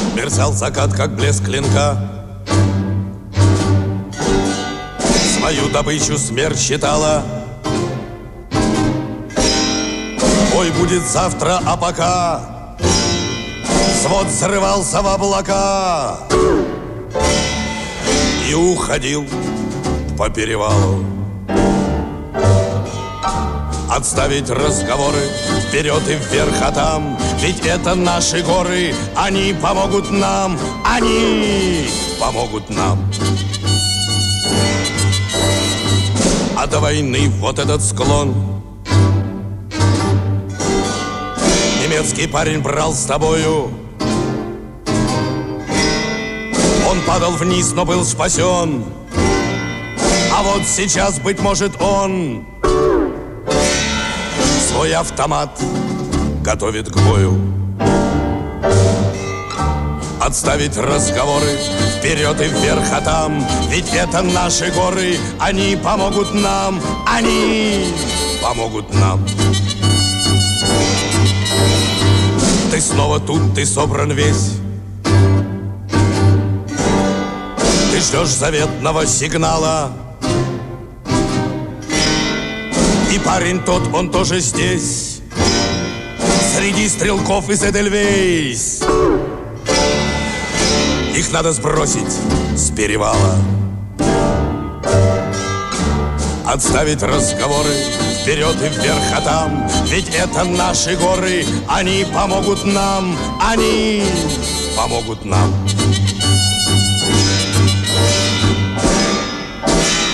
Мерцал закат, как блеск клинка. Свою добычу смерть считала. Бой будет завтра, а пока свод взрывался в облака и уходил по перевалу. Отставить разговоры вперед и вверх, а там ведь это наши горы. Они помогут нам, они помогут нам. А до войны вот этот склон немецкий парень брал с тобою. Он падал вниз, но был спасен. А вот сейчас, быть может, он свой автомат готовит к бою. Отставить разговоры вперед и вверх, а там ведь это наши горы. Они помогут нам, они помогут нам. Ты снова тут, ты собран весь. Ты ждешь заветного сигнала. И парень тот, он тоже здесь, среди стрелков из Эдельвейс. Их надо сбросить с перевала. Отставить разговоры вперед и вверх, а там ведь это наши горы. Они помогут нам, они помогут нам.